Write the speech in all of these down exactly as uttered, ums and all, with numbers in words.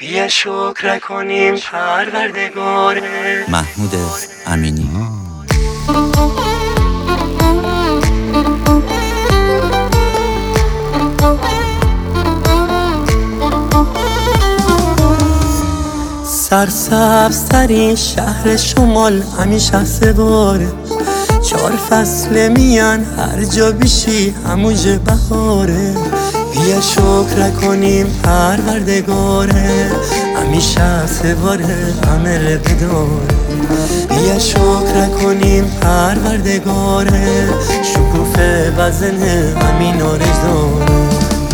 بیا شکر کنیم پروردگار. محمود امینی. سرسبزترین شهر شمال همیشه سواره، چهار فصل میان هر جا بیشی همونج بهاره. بیا شکر کنیم پروردگاره، همیشه سواره عمل بداره. بیا شکر کنیم پروردگاره، شکوفه وزنه همین آرز داره.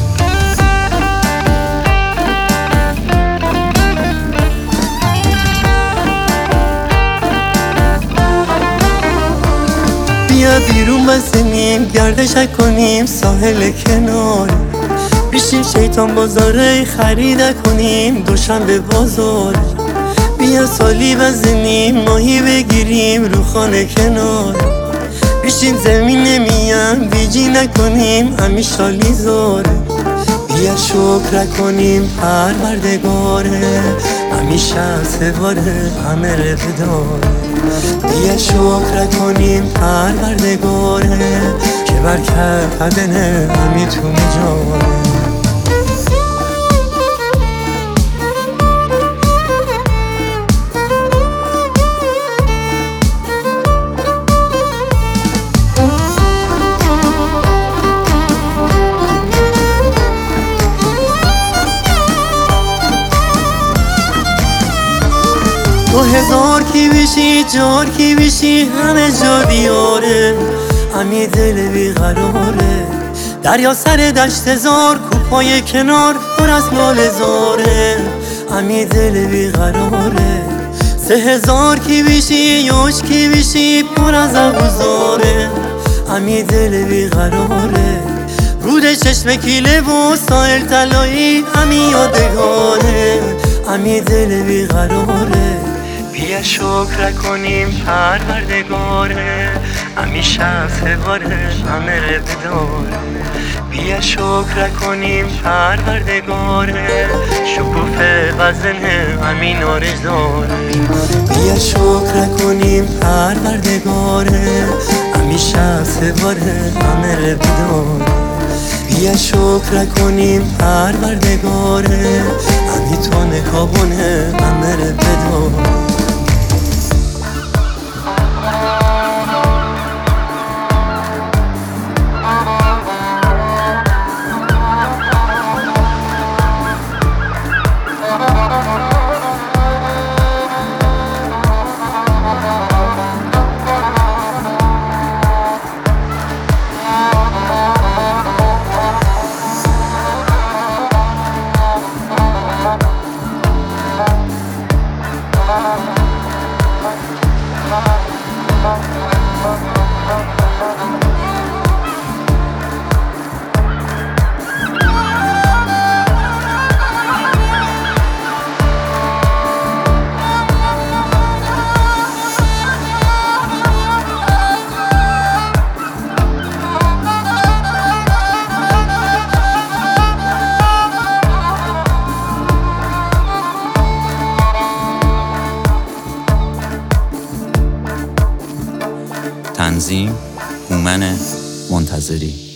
بیا بیرون بزنیم گردش کنیم ساحل کنار، بیشیم شیطان بازاره خرید کنیم دوشنبه بازار. بیا سالی بزنیم ماهی بگیریم رو خانه کنار، بیشیم زمین نمیم بیجی نکنیم همیشه لیزاره. بیا شکر کنیم پروردگاره، همیشه سواره عمل بداره. بیا شکر کنیم پروردگاره، که برکت بدنه همی تو میجاره. دو هزار کی بشی جار کی بشی همه جا دیاره، همی دل بیقراره. دریا سر دشت زار کوپای کنار پر از مال زاره، همی دل بیقراره. سه هزار کی بشی یوش کی بشی پر از ابوزاره، همی دل بیقراره. رود چشم کیله و سایل طلایی همی یادگاره، همی دل بیقراره. بیا شکر کنیم پروردگاره، همیشه سواره عمل بداره. بیا شکر کنیم پروردگاره، شکوفه وزنه همین آرز داره. بیا شکر کنیم پروردگاره، همیشه سواره عمل بداره. بیا شکر کنیم پروردگاره، همی تو نکابونه عمل بداره. تنظیم هومن منتظری.